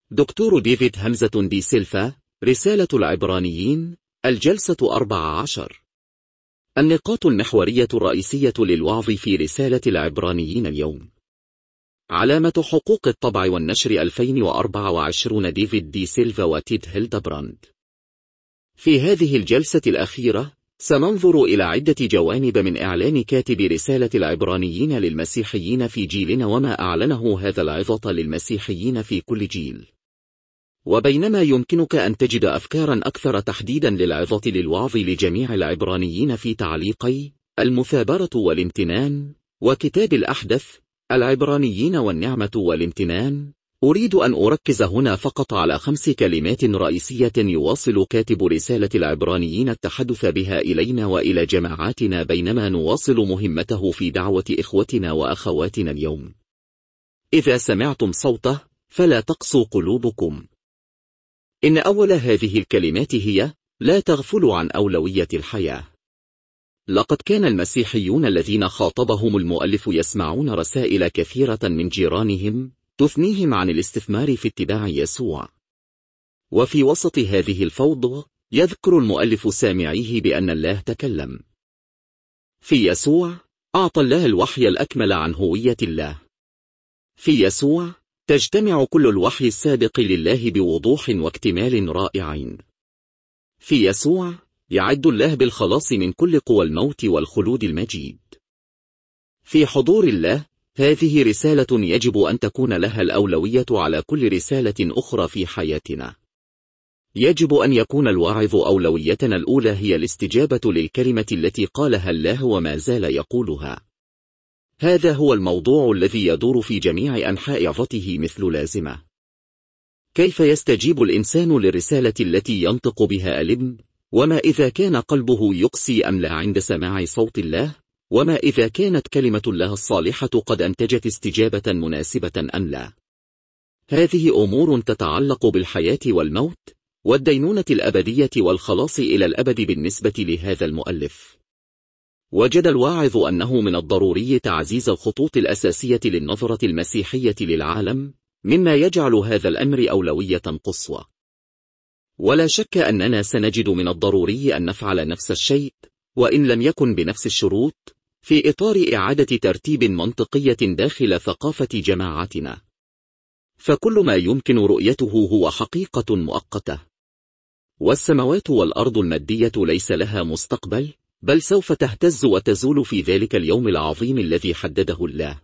دكتور ديفيد همزة دي سيلفا. رسالة العبرانيين، الجلسة 14. النقاط المحورية الرئيسية للوعظ في رسالة العبرانيين اليوم. علامة حقوق الطبع والنشر 2024. ديفيد دي سيلفا وتيد هيلدبراند. في هذه الجلسة الأخيرة سننظر إلى عدة جوانب من إعلان كاتب رسالة العبرانيين للمسيحيين في جيلنا وما أعلنه هذا العظة للمسيحيين في كل جيل. وبينما يمكنك أن تجد أفكارا أكثر تحديدا للعظة للوعظ لجميع العبرانيين في تعليقي المثابرة والامتنان وكتاب الأحدث العبرانيين والنعمة والامتنان، أريد أن أركز هنا فقط على 5 كلمات رئيسية يواصل كاتب رسالة العبرانيين التحدث بها إلينا وإلى جماعاتنا بينما نواصل مهمته في دعوة إخوتنا وأخواتنا اليوم. إذا سمعتم صوته فلا تقسوا قلوبكم. إن أول هذه الكلمات هي: لا تغفلوا عن أولوية الحياة. لقد كان المسيحيون الذين خاطبهم المؤلف يسمعون رسائل كثيرة من جيرانهم تثنيهم عن الاستثمار في اتباع يسوع. وفي وسط هذه الفوضى يذكر المؤلف سامعيه بأن الله تكلم. في يسوع أعطى الله الوحي الأكمل عن هوية الله. في يسوع تجتمع كل الوحي السابق لله بوضوح واكتمال رائعين. في يسوع يعد الله بالخلاص من كل قوى الموت والخلود المجيد. في حضور الله هذه رسالة يجب أن تكون لها الأولوية على كل رسالة أخرى في حياتنا. يجب أن يكون الواعظ أولويتنا الأولى هي الاستجابة للكلمة التي قالها الله وما زال يقولها. هذا هو الموضوع الذي يدور في جميع أنحاء عظته مثل لازمة. كيف يستجيب الإنسان للرسالة التي ينطق بها الابن؟ وما إذا كان قلبه يقسي أم لا عند سماع صوت الله؟ وما إذا كانت كلمة الله الصالحة قد أنتجت استجابة مناسبة أم لا؟ هذه أمور تتعلق بالحياة والموت والدينونة الأبدية والخلاص إلى الأبد. بالنسبة لهذا المؤلف وجد الواعظ أنه من الضروري تعزيز الخطوط الأساسية للنظرة المسيحية للعالم، مما يجعل هذا الأمر أولوية قصوى. ولا شك أننا سنجد من الضروري أن نفعل نفس الشيء وإن لم يكن بنفس الشروط في إطار إعادة ترتيب منطقية داخل ثقافة جماعتنا. فكل ما يمكن رؤيته هو حقيقة مؤقتة، والسماوات والأرض المادية ليس لها مستقبل، بل سوف تهتز وتزول في ذلك اليوم العظيم الذي حدده الله.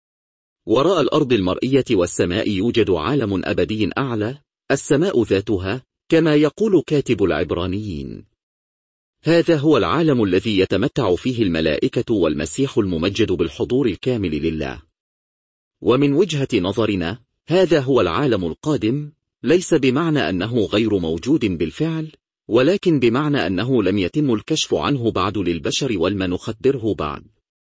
وراء الأرض المرئية والسماء يوجد عالم أبدي أعلى، السماء ذاتها، كما يقول كاتب العبرانيين. هذا هو العالم الذي يتمتع فيه الملائكة والمسيح الممجد بالحضور الكامل لله. ومن وجهة نظرنا هذا هو العالم القادم، ليس بمعنى أنه غير موجود بالفعل، ولكن بمعنى أنه لم يتم الكشف عنه بعد للبشر ولم نخدره بعد.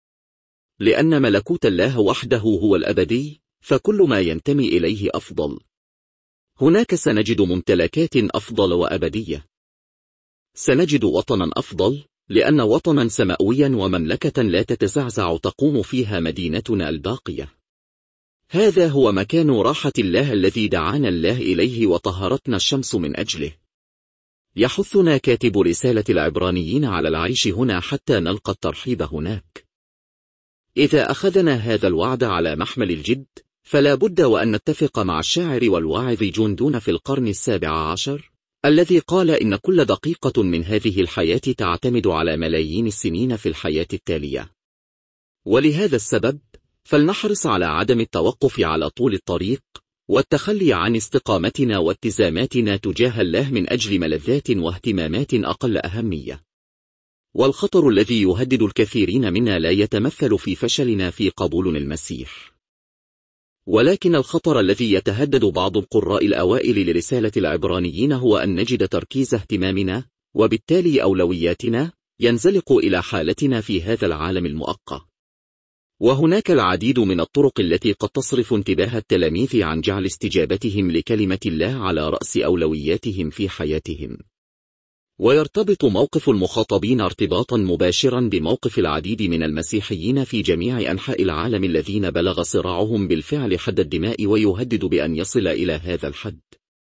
لأن ملكوت الله وحده هو الأبدي، فكل ما ينتمي إليه أفضل. هناك سنجد ممتلكات أفضل وأبدية. سنجد وطنا أفضل، لأن وطنا سماويا ومملكة لا تتزعزع تقوم فيها مدينتنا الباقية. هذا هو مكان راحة الله الذي دعانا الله إليه وطهرتنا الشمس من أجله. يحثنا كاتب رسالة العبرانيين على العيش هنا حتى نلقى الترحيب هناك. إذا أخذنا هذا الوعد على محمل الجد، فلا بد وأن نتفق مع الشاعر والواعظ جون دون في القرن 17 الذي قال إن كل دقيقة من هذه الحياة تعتمد على ملايين السنين في الحياة التالية. ولهذا السبب فلنحرص على عدم التوقف على طول الطريق والتخلي عن استقامتنا والتزاماتنا تجاه الله من أجل ملذات واهتمامات أقل أهمية. والخطر الذي يهدد الكثيرين منا لا يتمثل في فشلنا في قبول المسيح، ولكن الخطر الذي يتهدد بعض القراء الأوائل لرسالة العبرانيين هو أن نجد تركيز اهتمامنا وبالتالي أولوياتنا ينزلق إلى حالتنا في هذا العالم المؤقت. وهناك العديد من الطرق التي قد تصرف انتباه التلاميذ عن جعل استجابتهم لكلمة الله على رأس أولوياتهم في حياتهم. ويرتبط موقف المخاطبين ارتباطا مباشرا بموقف العديد من المسيحيين في جميع أنحاء العالم الذين بلغ صراعهم بالفعل حد الدماء ويهدد بأن يصل إلى هذا الحد.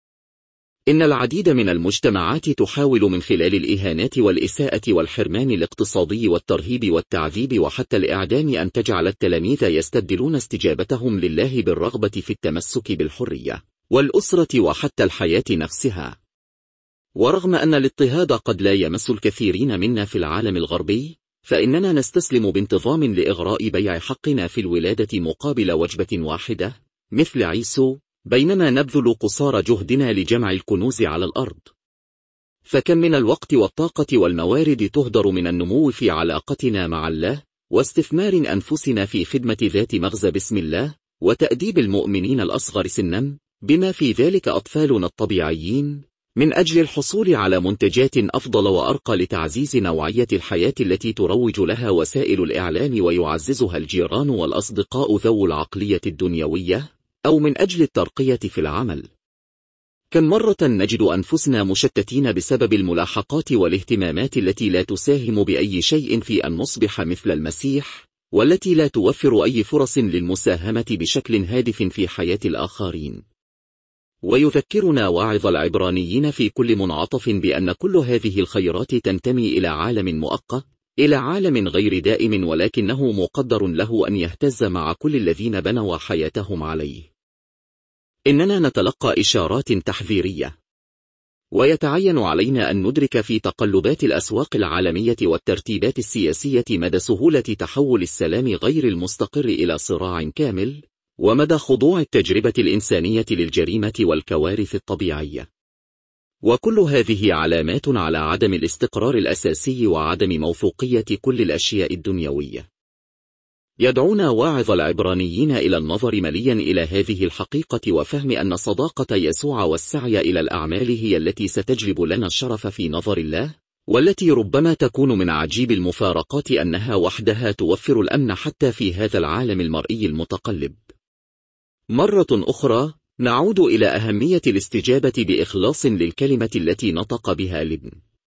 إن العديد من المجتمعات تحاول من خلال الإهانات والإساءة والحرمان الاقتصادي والترهيب والتعذيب وحتى الإعدام أن تجعل التلاميذ يستبدلون استجابتهم لله بالرغبة في التمسك بالحرية والأسرة وحتى الحياة نفسها. ورغم أن الاضطهاد قد لا يمس الكثيرين منا في العالم الغربي، فإننا نستسلم بانتظام لإغراء بيع حقنا في الولادة مقابل وجبة واحدة مثل عيسو، بينما نبذل قصارى جهدنا لجمع الكنوز على الأرض. فكم من الوقت والطاقة والموارد تهدر من النمو في علاقتنا مع الله، واستثمار أنفسنا في خدمة ذات مغزى باسم الله، وتأديب المؤمنين الأصغر سنا بما في ذلك أطفالنا الطبيعيين، من أجل الحصول على منتجات أفضل وأرقى لتعزيز نوعية الحياة التي تروج لها وسائل الإعلام ويعززها الجيران والأصدقاء ذو العقلية الدنيوية، أو من أجل الترقية في العمل. كم مرة نجد أنفسنا مشتتين بسبب الملاحقات والاهتمامات التي لا تساهم بأي شيء في أن نصبح مثل المسيح، والتي لا توفر أي فرص للمساهمة بشكل هادف في حياة الآخرين. ويذكرنا واعظ العبرانيين في كل منعطف بأن كل هذه الخيرات تنتمي إلى عالم مؤقت، إلى عالم غير دائم، ولكنه مقدر له أن يهتز مع كل الذين بنوا حياتهم عليه. إننا نتلقى إشارات تحذيرية، ويتعين علينا أن ندرك في تقلبات الأسواق العالمية والترتيبات السياسية مدى سهولة تحول السلام غير المستقر إلى صراع كامل، ومدى خضوع التجربة الإنسانية للجريمة والكوارث الطبيعية. وكل هذه علامات على عدم الاستقرار الأساسي وعدم موثوقية كل الأشياء الدنيوية. يدعونا واعظ العبرانيين إلى النظر مليا إلى هذه الحقيقة وفهم أن صداقة يسوع والسعي إلى الأعمال هي التي ستجلب لنا الشرف في نظر الله، والتي ربما تكون من عجيب المفارقات أنها وحدها توفر الأمن حتى في هذا العالم المرئي المتقلب. مرة أخرى نعود إلى أهمية الاستجابة بإخلاص للكلمة التي نطق بها الابن.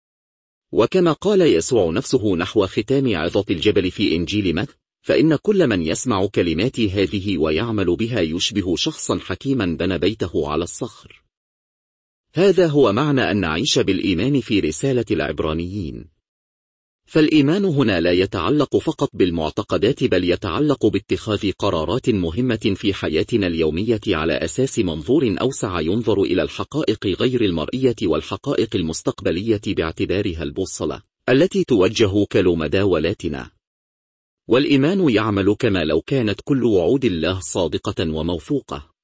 وكما قال يسوع نفسه نحو ختام عظة الجبل في إنجيل متى، فإن كل من يسمع كلماتي هذه ويعمل بها يشبه شخصا حكيما بنى بيته على الصخر. هذا هو معنى أن نعيش بالإيمان في رسالة العبرانيين. فالإيمان هنا لا يتعلق فقط بالمعتقدات، بل يتعلق باتخاذ قرارات مهمة في حياتنا اليومية على أساس منظور أوسع ينظر إلى الحقائق غير المرئية والحقائق المستقبلية باعتبارها البوصلة التي توجه كل مداولاتنا. والإيمان يعمل كما لو كانت كل وعود الله صادقة وموثوقة.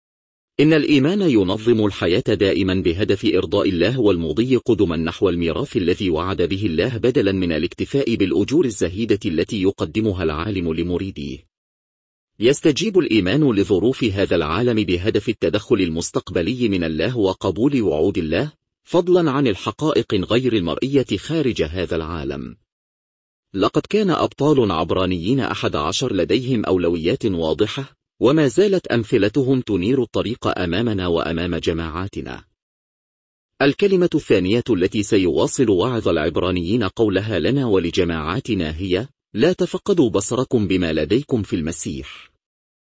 إن الإيمان ينظم الحياة دائما بهدف إرضاء الله والمضي قدما نحو الميراث الذي وعد به الله، بدلا من الاكتفاء بالأجور الزهيدة التي يقدمها العالم لمريديه. يستجيب الإيمان لظروف هذا العالم بهدف التدخل المستقبلي من الله وقبول وعود الله، فضلا عن الحقائق غير المرئية خارج هذا العالم. لقد كان أبطال عبرانيين 11 لديهم أولويات واضحة، وما زالت أمثلتهم تنير الطريق أمامنا وأمام جماعاتنا. الكلمة الثانية التي سيواصل واعظ العبرانيين قولها لنا ولجماعاتنا هي: لا تفقدوا بصركم بما لديكم في المسيح.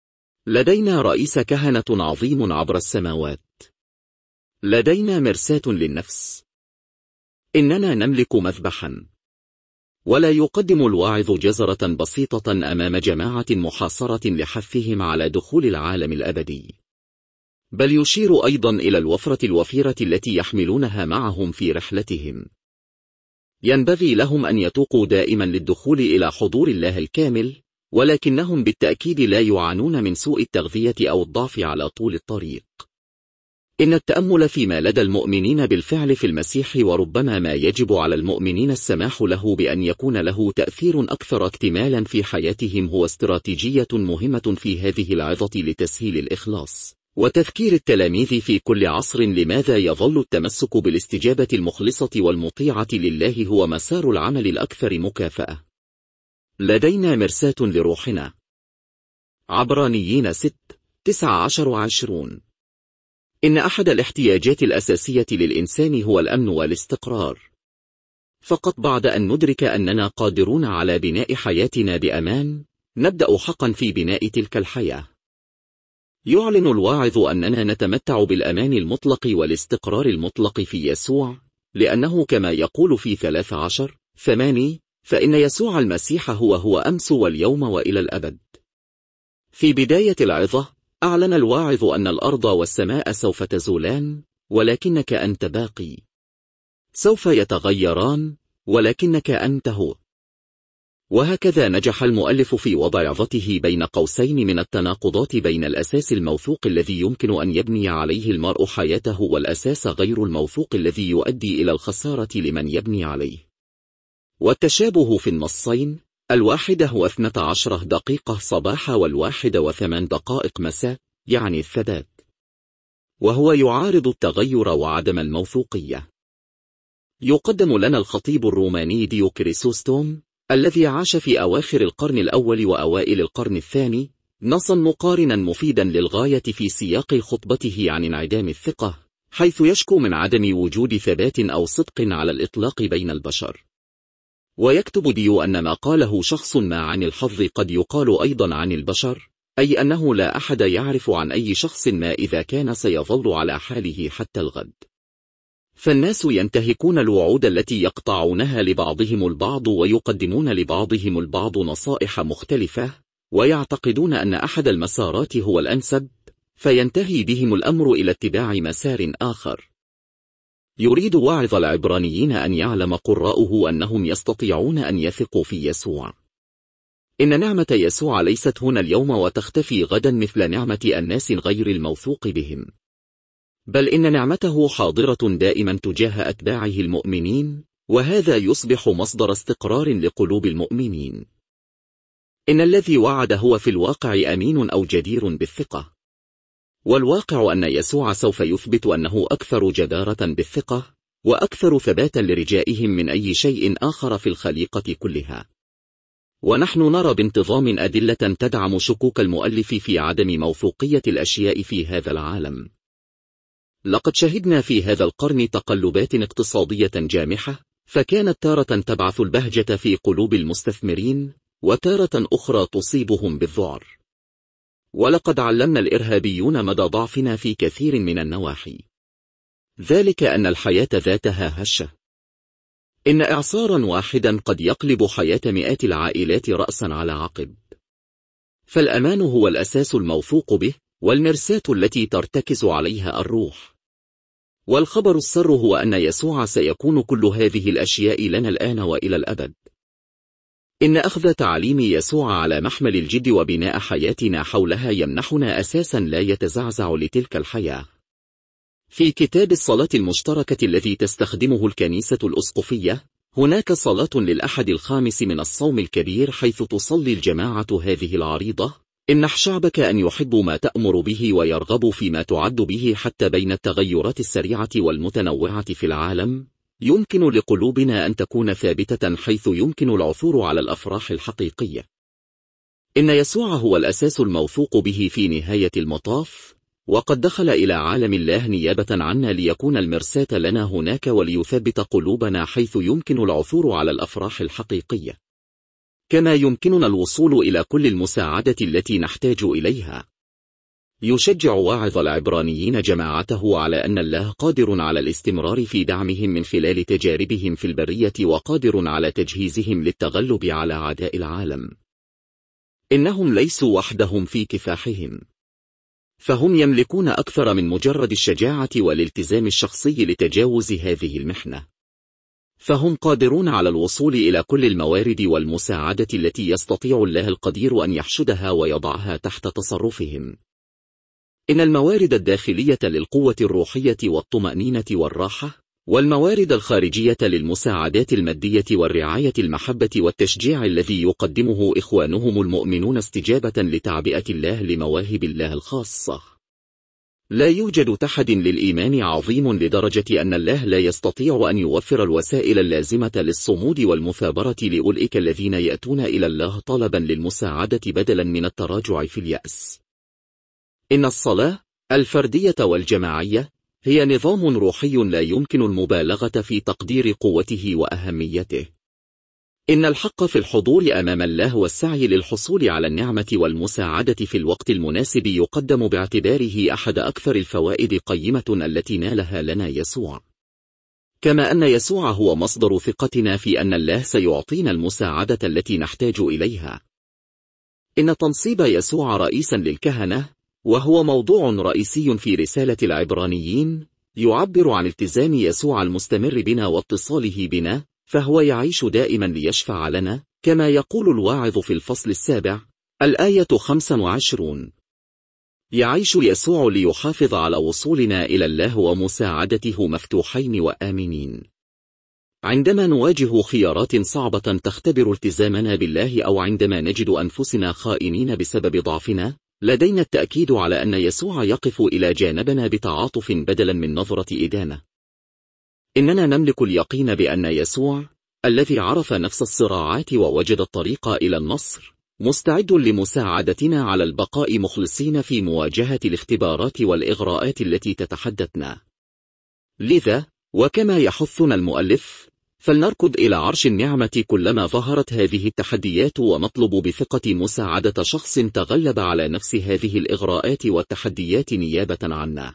لدينا رئيس كهنة عظيم عبر السماوات. لدينا مرساة للنفس. إننا نملك مذبحا. ولا يقدم الواعظ جزرة بسيطة أمام جماعة محاصرة لحثهم على دخول العالم الأبدي، بل يشير أيضا إلى الوفرة الوفيرة التي يحملونها معهم في رحلتهم. ينبغي لهم أن يتوقوا دائما للدخول إلى حضور الله الكامل، ولكنهم بالتأكيد لا يعانون من سوء التغذية أو الضعف على طول الطريق. إن التأمل فيما لدى المؤمنين بالفعل في المسيح، وربما ما يجب على المؤمنين السماح له بأن يكون له تأثير أكثر اكتمالا في حياتهم، هو استراتيجية مهمة في هذه العظة لتسهيل الإخلاص وتذكير التلاميذ في كل عصر لماذا يظل التمسك بالاستجابة المخلصة والمطيعة لله هو مسار العمل الأكثر مكافأة. لدينا مرساة لروحنا. عبرانيين 6:19-20. إن أحد الاحتياجات الأساسية للإنسان هو الأمن والاستقرار. فقط بعد أن ندرك أننا قادرون على بناء حياتنا بأمان، نبدأ حقا في بناء تلك الحياة. يعلن الواعظ أننا نتمتع بالأمان المطلق والاستقرار المطلق في يسوع، لأنه كما يقول في 13:8 فإن يسوع المسيح هو أمس واليوم وإلى الأبد. في بداية العظة أعلن الواعظ أن الأرض والسماء سوف تزولان، ولكنك أنت باقي. سوف يتغيران، ولكنك أنت هو. وهكذا نجح المؤلف في وضع عظته بين قوسين من التناقضات بين الأساس الموثوق الذي يمكن أن يبني عليه المرء حياته والأساس غير الموثوق الذي يؤدي إلى الخسارة لمن يبني عليه. والتشابه في النصين، 1:12 صباحا و1:08 مساء، يعني الثبات، وهو يعارض التغير وعدم الموثوقية. يقدم لنا الخطيب الروماني ديو كريسوستوم الذي عاش في أواخر القرن الأول وأوائل القرن الثاني نصا مقارنا مفيدا للغاية في سياق خطبته عن انعدام الثقة، حيث يشكو من عدم وجود ثبات أو صدق على الإطلاق بين البشر. ويكتب ديو أن ما قاله شخص ما عن الحظ قد يقال أيضا عن البشر، أي أنه لا أحد يعرف عن أي شخص ما إذا كان سيظل على حاله حتى الغد. فالناس ينتهكون الوعود التي يقطعونها لبعضهم البعض ويقدمون لبعضهم البعض نصائح مختلفة، ويعتقدون أن أحد المسارات هو الأنسب، فينتهي بهم الأمر إلى اتباع مسار آخر. يريد واعظ العبرانيين أن يعلم قراؤه أنهم يستطيعون أن يثقوا في يسوع. إن نعمة يسوع ليست هنا اليوم وتختفي غدا مثل نعمة الناس غير الموثوق بهم، بل إن نعمته حاضرة دائما تجاه أتباعه المؤمنين، وهذا يصبح مصدر استقرار لقلوب المؤمنين. إن الذي وعد هو في الواقع أمين أو جدير بالثقة، والواقع أن يسوع سوف يثبت أنه أكثر جدارة بالثقة وأكثر ثباتا لرجائهم من أي شيء آخر في الخليقة كلها. ونحن نرى بانتظام أدلة تدعم شكوك المؤلف في عدم موثوقية الأشياء في هذا العالم. لقد شهدنا في هذا القرن تقلبات اقتصادية جامحة، فكانت تارة تبعث البهجة في قلوب المستثمرين، وتارة أخرى تصيبهم بالذعر. ولقد علمنا الإرهابيون مدى ضعفنا في كثير من النواحي، ذلك أن الحياة ذاتها هشة. إن إعصارا واحدا قد يقلب حياة مئات العائلات رأسا على عقب. فالأمان هو الأساس الموثوق به، والمرساة التي ترتكز عليها الروح. والخبر السر هو أن يسوع سيكون كل هذه الأشياء لنا الآن وإلى الأبد. إن أخذ تعليم يسوع على محمل الجد وبناء حياتنا حولها يمنحنا أساسا لا يتزعزع لتلك الحياة. في كتاب الصلاة المشتركة الذي تستخدمه الكنيسة الأسقفية، هناك صلاة للأحد الخامس من الصوم الكبير، حيث تصلي الجماعة هذه العريضة: إمنح شعبك أن يحبوا ما تأمر به ويرغبوا فيما تعد به، حتى بين التغيرات السريعة والمتنوعة في العالم يمكن لقلوبنا أن تكون ثابتة، حيث يمكن العثور على الأفراح الحقيقية. إن يسوع هو الأساس الموثوق به في نهاية المطاف، وقد دخل إلى عالم الله نيابة عنا ليكون المرساة لنا هناك وليثبت قلوبنا، حيث يمكن العثور على الأفراح الحقيقية، كما يمكننا الوصول إلى كل المساعدة التي نحتاج إليها. يشجع واعظ العبرانيين جماعته على أن الله قادر على الاستمرار في دعمهم من خلال تجاربهم في البرية، وقادر على تجهيزهم للتغلب على أعداء العالم. إنهم ليسوا وحدهم في كفاحهم، فهم يملكون أكثر من مجرد الشجاعة والالتزام الشخصي لتجاوز هذه المحنة. فهم قادرون على الوصول إلى كل الموارد والمساعدة التي يستطيع الله القدير أن يحشدها ويضعها تحت تصرفهم. إن الموارد الداخلية للقوة الروحية والطمأنينة والراحة، والموارد الخارجية للمساعدات المادية والرعاية، المحبة والتشجيع الذي يقدمه إخوانهم المؤمنون استجابة لتعبئة الله لمواهب الله الخاصة. لا يوجد تحد للإيمان عظيم لدرجة أن الله لا يستطيع أن يوفر الوسائل اللازمة للصمود والمثابرة لأولئك الذين يأتون إلى الله طلبا للمساعدة بدلا من التراجع في اليأس. إن الصلاة الفردية والجماعية هي نظام روحي لا يمكن المبالغة في تقدير قوته وأهميته. إن الحق في الحضور أمام الله والسعي للحصول على النعمة والمساعدة في الوقت المناسب يقدم باعتباره أحد أكثر الفوائد قيمة التي نالها لنا يسوع. كما أن يسوع هو مصدر ثقتنا في أن الله سيعطينا المساعدة التي نحتاج إليها. إن تنصيب يسوع رئيسا للكهنة، وهو موضوع رئيسي في رسالة العبرانيين، يعبر عن التزام يسوع المستمر بنا واتصاله بنا، فهو يعيش دائما ليشفع لنا، كما يقول الواعظ في الفصل 7 الآية 25. يعيش يسوع ليحافظ على وصولنا إلى الله ومساعدته مفتوحين وآمنين. عندما نواجه خيارات صعبة تختبر التزامنا بالله، أو عندما نجد أنفسنا خائنين بسبب ضعفنا، لدينا التأكيد على أن يسوع يقف إلى جانبنا بتعاطف بدلا من نظرة إدانة. إننا نملك اليقين بأن يسوع، الذي عرف نفس الصراعات ووجد الطريق إلى النصر، مستعد لمساعدتنا على البقاء مخلصين في مواجهة الاختبارات والإغراءات التي تتحدثنا. لذا، وكما يحثنا المؤلف، فلنركض إلى عرش النعمة كلما ظهرت هذه التحديات، ونطلب بثقة مساعدة شخص تغلب على نفس هذه الإغراءات والتحديات نيابة عنا.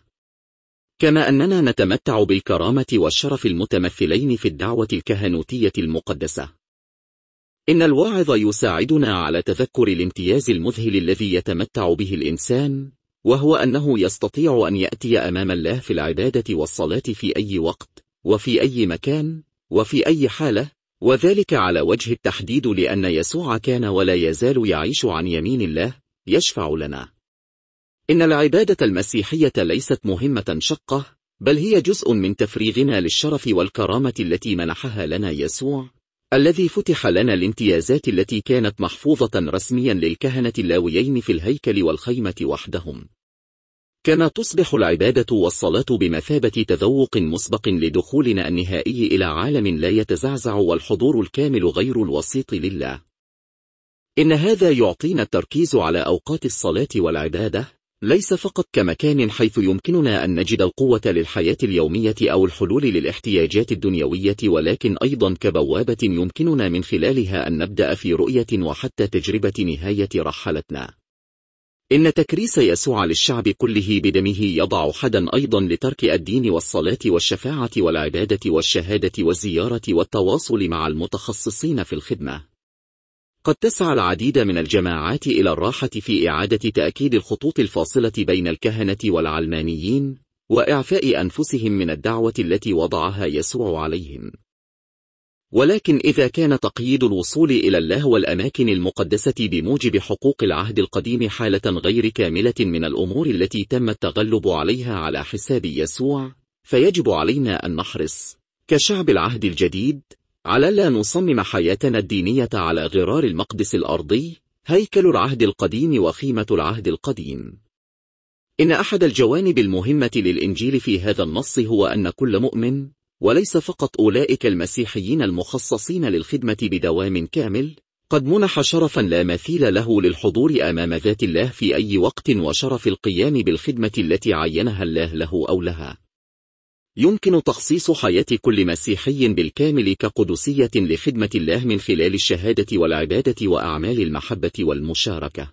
كما أننا نتمتع بالكرامة والشرف المتمثلين في الدعوة الكهنوتية المقدسة. إن الواعظ يساعدنا على تذكر الامتياز المذهل الذي يتمتع به الإنسان، وهو أنه يستطيع أن يأتي أمام الله في العبادة والصلاة في أي وقت، وفي أي مكان، وفي أي حالة، وذلك على وجه التحديد لأن يسوع كان ولا يزال يعيش عن يمين الله، يشفع لنا. إن العبادة المسيحية ليست مهمة شقة، بل هي جزء من تفريغنا للشرف والكرامة التي منحها لنا يسوع، الذي فتح لنا الامتيازات التي كانت محفوظة رسميا للكهنة اللاويين في الهيكل والخيمة وحدهم. كما تصبح العبادة والصلاة بمثابة تذوق مسبق لدخولنا النهائي إلى عالم لا يتزعزع والحضور الكامل غير الوسيط لله. إن هذا يعطينا التركيز على أوقات الصلاة والعبادة، ليس فقط كمكان حيث يمكننا أن نجد القوة للحياة اليومية أو الحلول للاحتياجات الدنيوية، ولكن أيضا كبوابة يمكننا من خلالها أن نبدأ في رؤية وحتى تجربة نهاية رحلتنا. إن تكريس يسوع للشعب كله بدمه يضع حدا أيضا لترك الدين والصلاة والشفاعة والعبادة والشهادة والزيارة والتواصل مع المتخصصين في الخدمة. قد تسعى العديد من الجماعات إلى الراحة في إعادة تأكيد الخطوط الفاصلة بين الكهنة والعلمانيين، وإعفاء أنفسهم من الدعوة التي وضعها يسوع عليهم. ولكن إذا كان تقييد الوصول إلى الله والأماكن المقدسة بموجب حقوق العهد القديم حالة غير كاملة من الأمور التي تم التغلب عليها على حساب يسوع، فيجب علينا أن نحرص كشعب العهد الجديد على لا نصمم حياتنا الدينية على غرار المقدس الأرضي، هيكل العهد القديم وخيمة العهد القديم. إن أحد الجوانب المهمة للإنجيل في هذا النص هو أن كل مؤمن، وليس فقط أولئك المسيحيين المخصصين للخدمة بدوام كامل، قد منح شرفا لا مثيل له للحضور أمام ذات الله في أي وقت، وشرف القيام بالخدمة التي عينها الله له أو لها. يمكن تخصيص حياة كل مسيحي بالكامل كقدسية لخدمة الله من خلال الشهادة والعبادة وأعمال المحبة والمشاركة.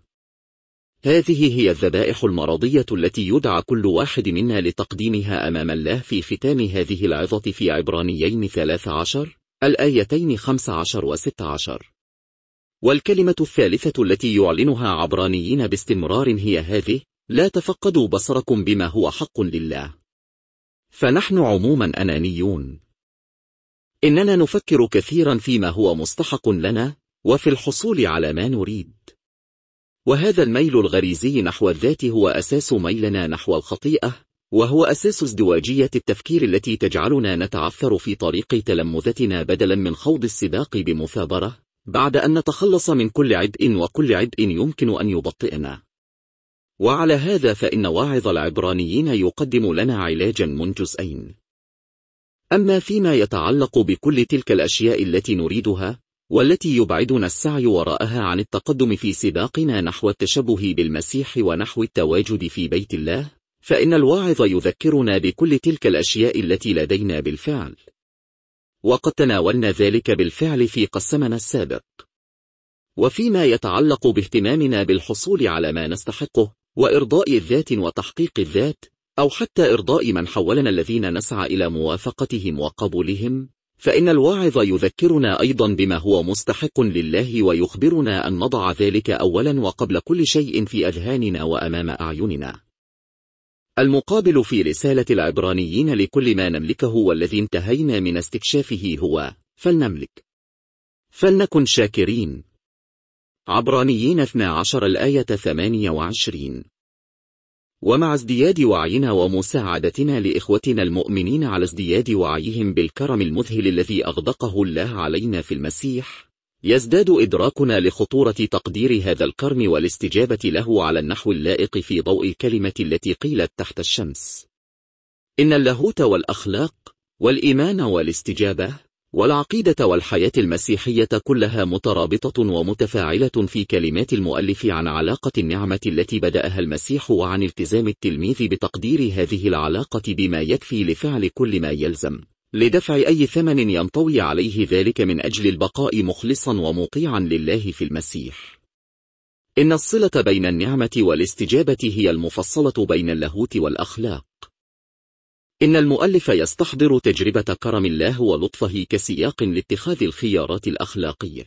هذه هي الذبائح المرضية التي يدعى كل واحد منا لتقديمها أمام الله في ختام هذه العظة في عبرانيين 13 الآيتين 15 و16. والكلمة الثالثة التي يعلنها عبرانيين باستمرار هي هذه: لا تفقدوا بصركم بما هو حق لله. فنحن عموما أنانيون. إننا نفكر كثيرا فيما هو مستحق لنا، وفي الحصول على ما نريد. وهذا الميل الغريزي نحو الذات هو أساس ميلنا نحو الخطيئة، وهو أساس ازدواجية التفكير التي تجعلنا نتعثر في طريق تلمذتنا بدلا من خوض السباق بمثابرة، بعد أن نتخلص من كل عبء، وكل عبء يمكن أن يبطئنا. وعلى هذا فإن واعظ العبرانيين يقدم لنا علاجا من جزئين. أما فيما يتعلق بكل تلك الأشياء التي نريدها، والتي يبعدنا السعي وراءها عن التقدم في سباقنا نحو التشبه بالمسيح ونحو التواجد في بيت الله، فإن الواعظ يذكرنا بكل تلك الأشياء التي لدينا بالفعل، وقد تناولنا ذلك بالفعل في قسمنا السابق. وفيما يتعلق باهتمامنا بالحصول على ما نستحقه وإرضاء الذات وتحقيق الذات، أو حتى إرضاء من حولنا الذين نسعى إلى موافقتهم وقبولهم، فإن الواعظ يذكرنا أيضا بما هو مستحق لله، ويخبرنا أن نضع ذلك أولا وقبل كل شيء في أذهاننا وأمام أعيننا. المقابل في رسالة العبرانيين لكل ما نملكه والذي انتهينا من استكشافه هو: فلنملك، فلنكن شاكرين. عبرانيين 12 الآية 28. ومع ازدياد وعينا ومساعدتنا لإخوتنا المؤمنين على ازدياد وعيهم بالكرم المذهل الذي أغدقه الله علينا في المسيح، يزداد إدراكنا لخطورة تقدير هذا الكرم والاستجابة له على النحو اللائق في ضوء الكلمة التي قيلت تحت الشمس: إن اللاهوت والأخلاق والإيمان والاستجابة والعقيدة والحياة المسيحية كلها مترابطة ومتفاعلة في كلمات المؤلف عن علاقة النعمة التي بدأها المسيح، وعن التزام التلميذ بتقدير هذه العلاقة بما يكفي لفعل كل ما يلزم لدفع أي ثمن ينطوي عليه ذلك من أجل البقاء مخلصا ومطيعا لله في المسيح. إن الصلة بين النعمة والاستجابة هي المفصلة بين اللاهوت والأخلاق. إن المؤلف يستحضر تجربة كرم الله ولطفه كسياق لاتخاذ الخيارات الأخلاقية.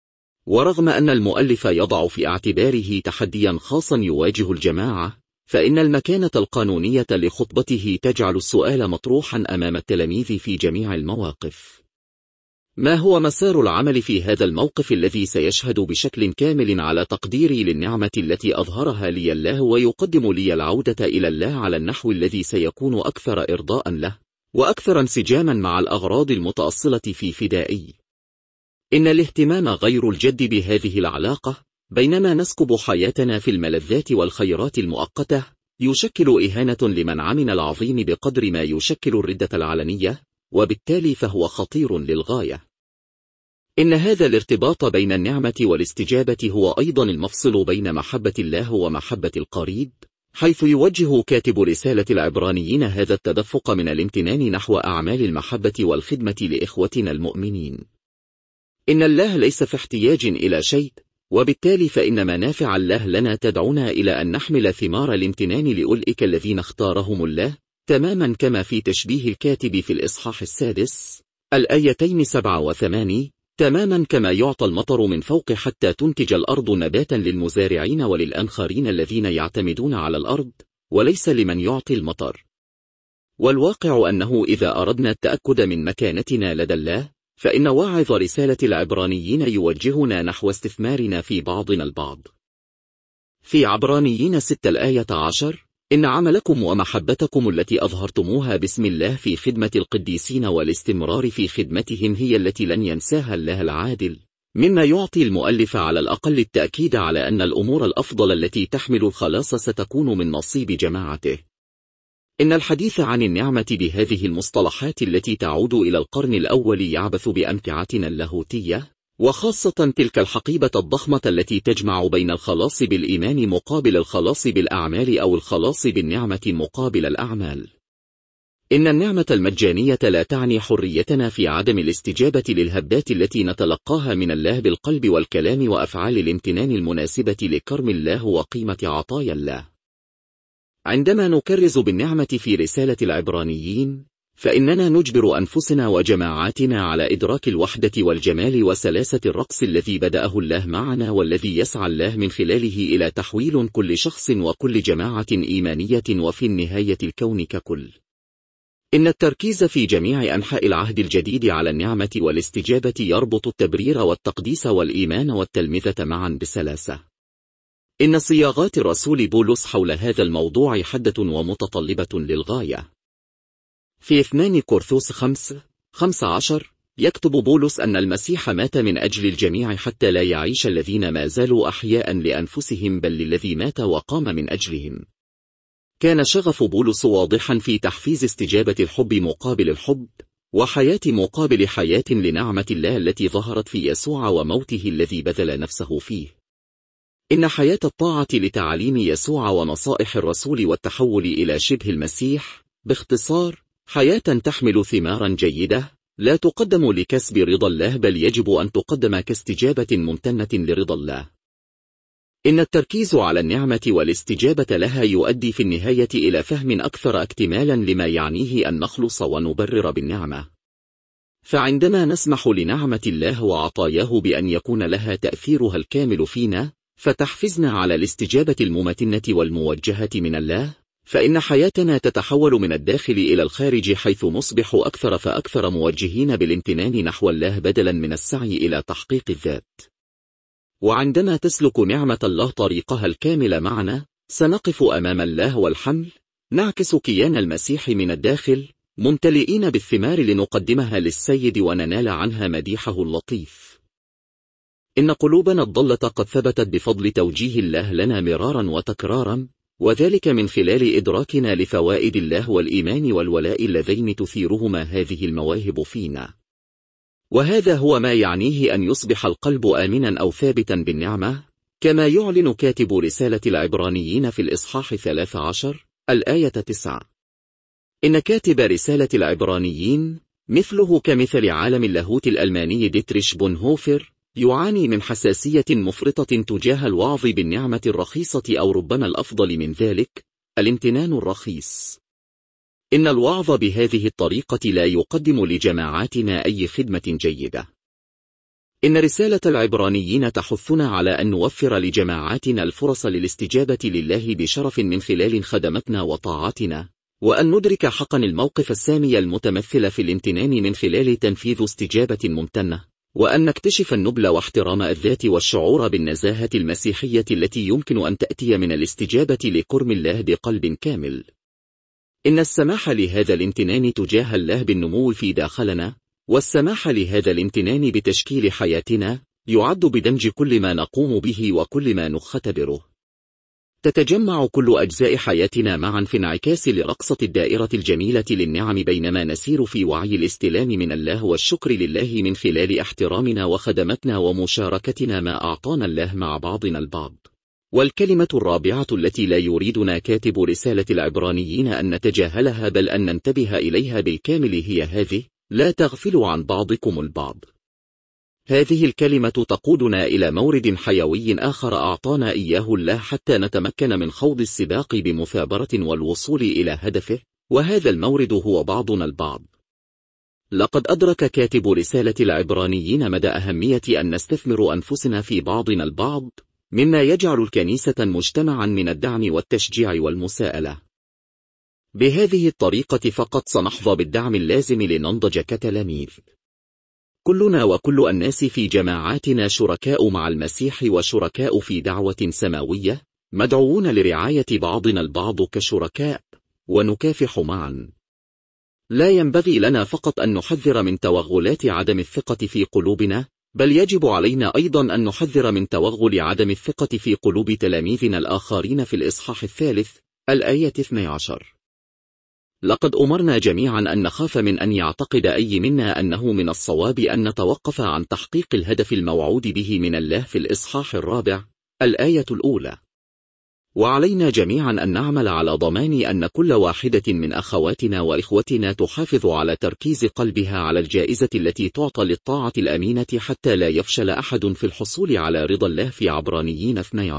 ورغم أن المؤلف يضع في اعتباره تحديا خاصا يواجه الجماعة، فإن المكانة القانونية لخطبته تجعل السؤال مطروحا أمام التلاميذ في جميع المواقف: ما هو مسار العمل في هذا الموقف الذي سيشهد بشكل كامل على تقديري للنعمة التي أظهرها لي الله، ويقدم لي العودة إلى الله على النحو الذي سيكون أكثر إرضاء له وأكثر انسجاما مع الأغراض المتأصلة في فدائي؟ إن الاهتمام غير الجد بهذه العلاقة بينما نسكب حياتنا في الملذات والخيرات المؤقتة يشكل إهانة لمنعمنا العظيم بقدر ما يشكل الردة العلنية، وبالتالي فهو خطير للغاية. إن هذا الارتباط بين النعمة والاستجابة هو أيضا المفصل بين محبة الله ومحبة القريب، حيث يوجه كاتب رسالة العبرانيين هذا التدفق من الامتنان نحو أعمال المحبة والخدمة لإخوتنا المؤمنين. إن الله ليس في احتياج إلى شيء، وبالتالي فإن منافع الله لنا تدعونا إلى أن نحمل ثمار الامتنان لأولئك الذين اختارهم الله، تماما كما في تشبيه الكاتب في الإصحاح 6 الآيتين 7 و8: تماما كما يعطى المطر من فوق حتى تنتج الأرض نباتا للمزارعين وللآخرين الذين يعتمدون على الأرض وليس لمن يعطي المطر. والواقع أنه إذا أردنا التأكد من مكانتنا لدى الله، فإن واعظ رسالة العبرانيين يوجهنا نحو استثمارنا في بعضنا البعض. في عبرانيين 6 الآية 10: إن عملكم ومحبتكم التي أظهرتموها باسم الله في خدمة القديسين والاستمرار في خدمتهم هي التي لن ينساها الله العادل، مما يعطي المؤلف على الأقل التأكيد على أن الأمور الأفضل التي تحمل الخلاص ستكون من نصيب جماعته. إن الحديث عن النعمة بهذه المصطلحات التي تعود إلى القرن الأول يعبث بأمتعتنا اللاهوتية، وخاصة تلك الحقيبة الضخمة التي تجمع بين الخلاص بالإيمان مقابل الخلاص بالأعمال، أو الخلاص بالنعمة مقابل الأعمال. إن النعمة المجانية لا تعني حريتنا في عدم الاستجابة للهبات التي نتلقاها من الله بالقلب والكلام وأفعال الامتنان المناسبة لكرم الله وقيمة عطايا الله. عندما نكرز بالنعمة في رسالة العبرانيين، فإننا نجبر أنفسنا وجماعاتنا على إدراك الوحدة والجمال وسلاسة الرقص الذي بدأه الله معنا، والذي يسعى الله من خلاله إلى تحويل كل شخص وكل جماعة إيمانية وفي النهاية الكون ككل. إن التركيز في جميع أنحاء العهد الجديد على النعمة والاستجابة يربط التبرير والتقديس والإيمان والتلمذة معا بسلاسة. إن صياغات الرسول بولس حول هذا الموضوع حادة ومتطلبة للغاية. في 2 كورنثوس 5:15 يكتب بولس أن المسيح مات من أجل الجميع حتى لا يعيش الذين ما زالوا أحياء لأنفسهم بل للذي مات وقام من أجلهم. كان شغف بولس واضحا في تحفيز استجابة الحب مقابل الحب، وحياة مقابل حياة لنعمة الله التي ظهرت في يسوع وموته الذي بذل نفسه فيه. إن حياة الطاعة لتعاليم يسوع ونصائح الرسول والتحول إلى شبه المسيح، باختصار، حياة تحمل ثمارا جيدة، لا تقدم لكسب رضا الله بل يجب أن تقدم كاستجابة ممتنة لرضا الله. إن التركيز على النعمة والاستجابة لها يؤدي في النهاية إلى فهم أكثر اكتمالا لما يعنيه أن نخلص ونبرر بالنعمة. فعندما نسمح لنعمة الله وعطاياه بأن يكون لها تأثيرها الكامل فينا، فتحفزنا على الاستجابة الممتنة والموجهة من الله، فإن حياتنا تتحول من الداخل إلى الخارج، حيث نصبح أكثر فأكثر موجهين بالامتنان نحو الله بدلا من السعي إلى تحقيق الذات. وعندما تسلك نعمة الله طريقها الكامل معنا، سنقف أمام الله والحمل، نعكس كيان المسيح من الداخل، ممتلئين بالثمار لنقدمها للسيد وننال عنها مديحه اللطيف. إن قلوبنا الضالة قد ثبتت بفضل توجيه الله لنا مرارا وتكرارا، وذلك من خلال إدراكنا لفوائد الله والإيمان والولاء اللذين تثيرهما هذه المواهب فينا. وهذا هو ما يعنيه أن يصبح القلب آمنا أو ثابتا بالنعمة، كما يعلن كاتب رسالة العبرانيين في الإصحاح 13 الآية 9. إن كاتب رسالة العبرانيين، مثله كمثل عالم اللاهوت الألماني ديتريش بونهوفر، يعاني من حساسية مفرطة تجاه الوعظ بالنعمة الرخيصة، أو ربما الأفضل من ذلك، الامتنان الرخيص. إن الوعظ بهذه الطريقة لا يقدم لجماعاتنا أي خدمة جيدة. إن رسالة العبرانيين تحثنا على أن نوفر لجماعاتنا الفرص للاستجابة لله بشرف من خلال خدمتنا وطاعتنا، وأن ندرك حقا الموقف السامي المتمثل في الامتنان من خلال تنفيذ استجابة ممتنة، وأن نكتشف النبل واحترام الذات والشعور بالنزاهة المسيحية التي يمكن أن تأتي من الاستجابة لكرم الله بقلب كامل. إن السماح لهذا الامتنان تجاه الله بالنمو في داخلنا، والسماح لهذا الامتنان بتشكيل حياتنا، يعد بدمج كل ما نقوم به وكل ما نختبره. تتجمع كل أجزاء حياتنا معا في انعكاس لرقصة الدائرة الجميلة للنعم، بينما نسير في وعي الاستلام من الله والشكر لله من خلال احترامنا وخدمتنا ومشاركتنا ما أعطانا الله مع بعضنا البعض. والكلمة الرابعة التي لا يريدنا كاتب رسالة العبرانيين أن نتجاهلها بل أن ننتبه إليها بالكامل هي هذه: لا تغفلوا عن بعضكم البعض. هذه الكلمة تقودنا إلى مورد حيوي آخر أعطانا إياه الله حتى نتمكن من خوض السباق بمثابرة والوصول إلى هدفه، وهذا المورد هو بعضنا البعض. لقد أدرك كاتب رسالة العبرانيين مدى أهمية أن نستثمر أنفسنا في بعضنا البعض، مما يجعل الكنيسة مجتمعا من الدعم والتشجيع والمساءلة. بهذه الطريقة فقط سنحظى بالدعم اللازم لننضج كتلاميذ. كلنا وكل الناس في جماعاتنا شركاء مع المسيح وشركاء في دعوة سماوية، مدعوون لرعاية بعضنا البعض كشركاء، ونكافح معا. لا ينبغي لنا فقط أن نحذر من توغلات عدم الثقة في قلوبنا، بل يجب علينا أيضا أن نحذر من توغل عدم الثقة في قلوب تلاميذنا الآخرين في الإصحاح 3 الآية 12. لقد أمرنا جميعا أن نخاف من أن يعتقد أي منا أنه من الصواب أن نتوقف عن تحقيق الهدف الموعود به من الله في الإصحاح 4 الآية الأولى. وعلينا جميعا أن نعمل على ضمان أن كل واحدة من أخواتنا وإخوتنا تحافظ على تركيز قلبها على الجائزة التي تعطى للطاعة الأمينة، حتى لا يفشل أحد في الحصول على رضا الله في عبرانيين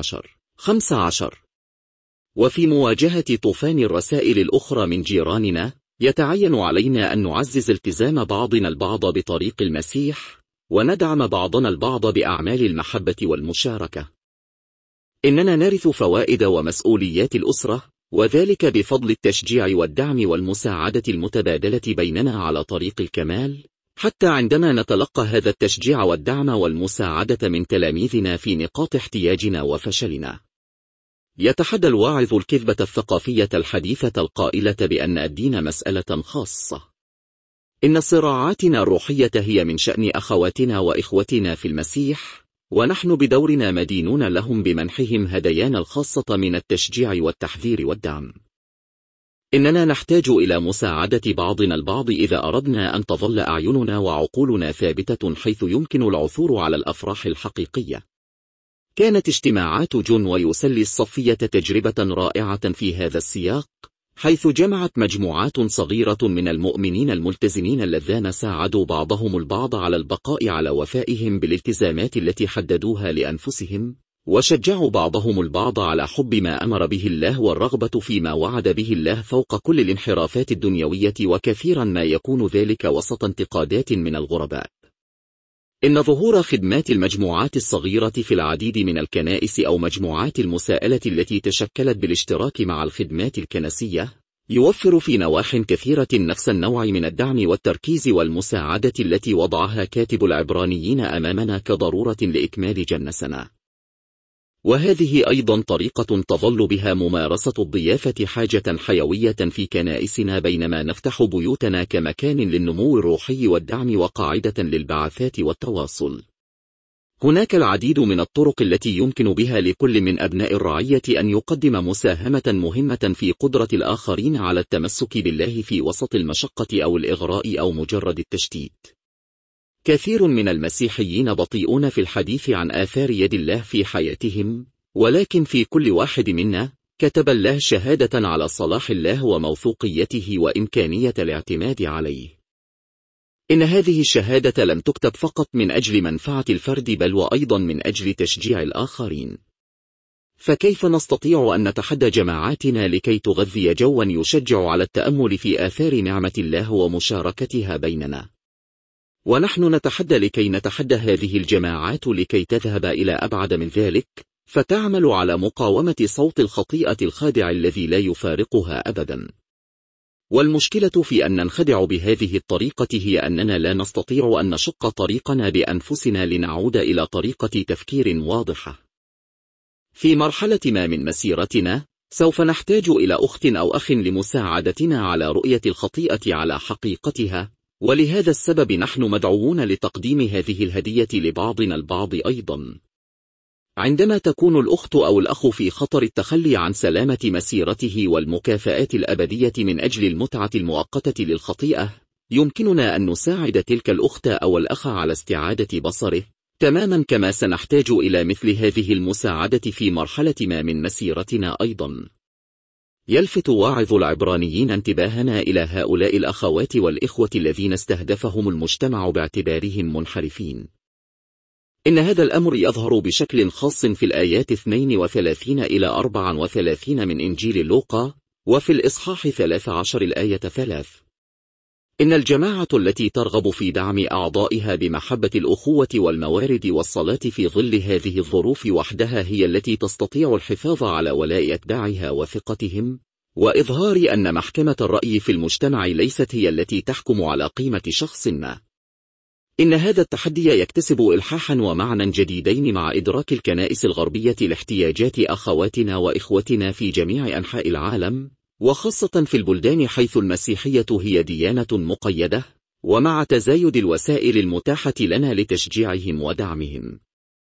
12:15. وفي مواجهة طوفان الرسائل الأخرى من جيراننا، يتعين علينا أن نعزز التزام بعضنا البعض بطريق المسيح، وندعم بعضنا البعض بأعمال المحبة والمشاركة. إننا نرث فوائد ومسؤوليات الأسرة، وذلك بفضل التشجيع والدعم والمساعدة المتبادلة بيننا على طريق الكمال، حتى عندما نتلقى هذا التشجيع والدعم والمساعدة من تلاميذنا في نقاط احتياجنا وفشلنا. يتحدى الواعظ الكذبة الثقافية الحديثة القائلة بأن الدين مسألة خاصة. إن صراعاتنا الروحية هي من شأن أخواتنا وإخوتنا في المسيح، ونحن بدورنا مدينون لهم بمنحهم هدايانا الخاصة من التشجيع والتحذير والدعم. إننا نحتاج إلى مساعدة بعضنا البعض إذا أردنا أن تظل أعيننا وعقولنا ثابتة حيث يمكن العثور على الأفراح الحقيقية. كانت اجتماعات جون ويسلي الصفية تجربة رائعة في هذا السياق، حيث جمعت مجموعات صغيرة من المؤمنين الملتزمين اللذان ساعدوا بعضهم البعض على البقاء على وفائهم بالالتزامات التي حددوها لأنفسهم، وشجعوا بعضهم البعض على حب ما أمر به الله والرغبة فيما وعد به الله فوق كل الانحرافات الدنيوية، وكثيرا ما يكون ذلك وسط انتقادات من الغرباء. إن ظهور خدمات المجموعات الصغيرة في العديد من الكنائس أو مجموعات المساءلة التي تشكلت بالاشتراك مع الخدمات الكنسية يوفر في نواح كثيرة نفس النوع من الدعم والتركيز والمساعدة التي وضعها كاتب العبرانيين أمامنا كضرورة لإكمال جنسنا. وهذه أيضا طريقة تظل بها ممارسة الضيافة حاجة حيوية في كنائسنا بينما نفتح بيوتنا كمكان للنمو الروحي والدعم وقاعدة للبعثات والتواصل. هناك العديد من الطرق التي يمكن بها لكل من أبناء الرعية أن يقدم مساهمة مهمة في قدرة الآخرين على التمسك بالله في وسط المشقة أو الإغراء أو مجرد التشتيت. كثير من المسيحيين بطيئون في الحديث عن آثار يد الله في حياتهم، ولكن في كل واحد منا كتب الله شهادة على صلاح الله وموثوقيته وإمكانية الاعتماد عليه. إن هذه الشهادة لم تكتب فقط من أجل منفعة الفرد بل وأيضا من أجل تشجيع الآخرين. فكيف نستطيع أن نتحدى جماعاتنا لكي تغذي جوا يشجع على التأمل في آثار نعمة الله ومشاركتها بيننا؟ ونحن نتحدى لكي نتحدى هذه الجماعات لكي تذهب إلى أبعد من ذلك، فتعمل على مقاومة صوت الخطيئة الخادع الذي لا يفارقها أبدا. والمشكلة في أن ننخدع بهذه الطريقة هي أننا لا نستطيع أن نشق طريقنا بأنفسنا لنعود إلى طريقة تفكير واضحة. في مرحلة ما من مسيرتنا سوف نحتاج إلى أخت أو أخ لمساعدتنا على رؤية الخطيئة على حقيقتها، ولهذا السبب نحن مدعوون لتقديم هذه الهدية لبعضنا البعض أيضا. عندما تكون الأخت أو الأخ في خطر التخلي عن سلامة مسيرته والمكافآت الأبدية من أجل المتعة المؤقتة للخطيئة، يمكننا أن نساعد تلك الأخت أو الأخ على استعادة بصره، تماما كما سنحتاج إلى مثل هذه المساعدة في مرحلة ما من مسيرتنا أيضا. يلفت واعظ العبرانيين انتباهنا إلى هؤلاء الأخوات والإخوة الذين استهدفهم المجتمع باعتبارهم منحرفين. إن هذا الأمر يظهر بشكل خاص في الآيات 32 إلى 34 من إنجيل لوقا، وفي الإصحاح 13 الآية 3. إن الجماعة التي ترغب في دعم أعضائها بمحبة الأخوة والموارد والصلاة في ظل هذه الظروف وحدها هي التي تستطيع الحفاظ على ولاء أتباعها وثقتهم، وإظهار أن محكمة الرأي في المجتمع ليست هي التي تحكم على قيمة شخص ما. إن هذا التحدي يكتسب إلحاحا ومعنى جديدين مع إدراك الكنائس الغربية لاحتياجات أخواتنا وإخوتنا في جميع أنحاء العالم، وخاصة في البلدان حيث المسيحية هي ديانة مقيدة، ومع تزايد الوسائل المتاحة لنا لتشجيعهم ودعمهم.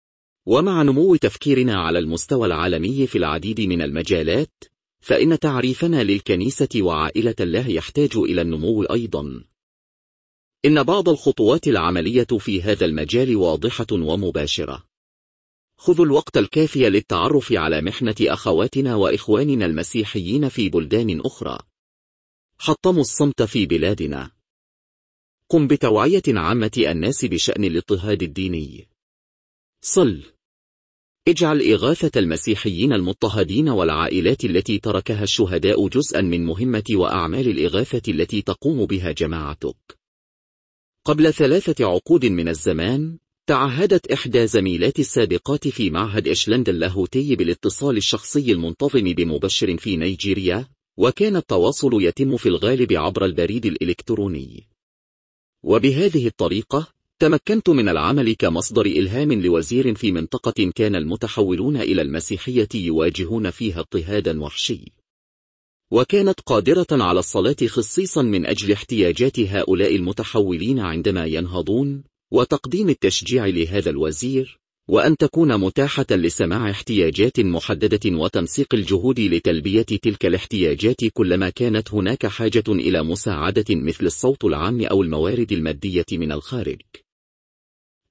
ومع نمو تفكيرنا على المستوى العالمي في العديد من المجالات، فإن تعريفنا للكنيسة وعائلة الله يحتاج إلى النمو أيضا. إن بعض الخطوات العملية في هذا المجال واضحة ومباشرة. خذوا الوقت الكافي للتعرف على محنة أخواتنا وإخواننا المسيحيين في بلدان أخرى. حطموا الصمت في بلادنا. قم بتوعية عامة الناس بشأن الاضطهاد الديني. صل. اجعل إغاثة المسيحيين المضطهدين والعائلات التي تركها الشهداء جزءا من مهمة وأعمال الإغاثة التي تقوم بها جماعتك. قبل 3 عقود من الزمان، تعهدت إحدى زميلات السابقات في معهد إشلاند اللاهوتي بالاتصال الشخصي المنتظم بمبشر في نيجيريا، وكان التواصل يتم في الغالب عبر البريد الإلكتروني. وبهذه الطريقة، تمكنت من العمل كمصدر إلهام لوزير في منطقة كان المتحولون إلى المسيحية يواجهون فيها اضطهادا وحشي. وكانت قادرة على الصلاة خصيصا من أجل احتياجات هؤلاء المتحولين عندما ينهضون، وتقديم التشجيع لهذا الوزير، وأن تكون متاحة لسماع احتياجات محددة وتنسيق الجهود لتلبية تلك الاحتياجات كلما كانت هناك حاجة إلى مساعدة مثل الصوت العام أو الموارد المادية من الخارج.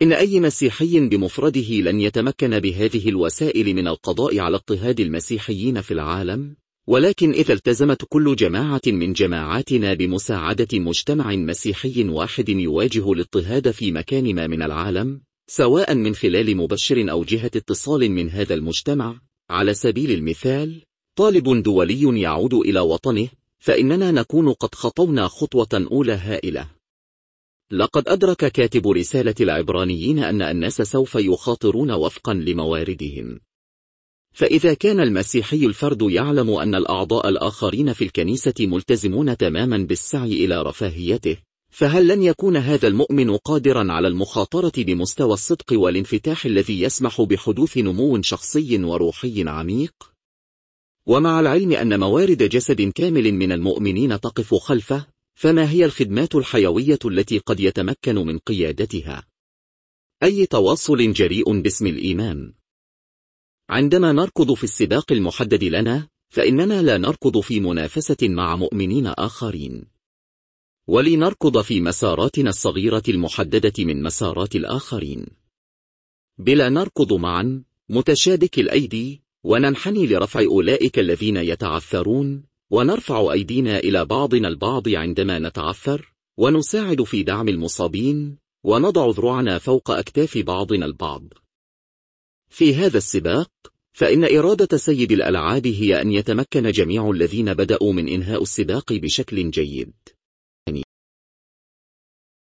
إن أي مسيحي بمفرده لن يتمكن بهذه الوسائل من القضاء على اضطهاد المسيحيين في العالم، ولكن إذا التزمت كل جماعة من جماعاتنا بمساعدة مجتمع مسيحي واحد يواجه الاضطهاد في مكان ما من العالم، سواء من خلال مبشر أو جهة اتصال من هذا المجتمع، على سبيل المثال طالب دولي يعود إلى وطنه، فإننا نكون قد خطونا خطوة أولى هائلة. لقد أدرك كاتب رسالة العبرانيين أن الناس سوف يخاطرون وفقا لمواردهم. فإذا كان المسيحي الفرد يعلم أن الأعضاء الآخرين في الكنيسة ملتزمون تماما بالسعي إلى رفاهيته، فهل لن يكون هذا المؤمن قادرا على المخاطرة بمستوى الصدق والانفتاح الذي يسمح بحدوث نمو شخصي وروحي عميق؟ ومع العلم أن موارد جسد كامل من المؤمنين تقف خلفه، فما هي الخدمات الحيوية التي قد يتمكن من قيادتها؟ أي تواصل جريء باسم الإيمان. عندما نركض في السباق المحدد لنا، فإننا لا نركض في منافسة مع مؤمنين آخرين، ولنركض في مساراتنا الصغيرة المحددة من مسارات الآخرين، بلا نركض معا متشابك الأيدي، وننحني لرفع أولئك الذين يتعثرون، ونرفع أيدينا إلى بعضنا البعض عندما نتعثر، ونساعد في دعم المصابين، ونضع ذرعنا فوق أكتاف بعضنا البعض. في هذا السباق، فإن إرادة سيد الألعاب هي أن يتمكن جميع الذين بدأوا من إنهاء السباق بشكل جيد.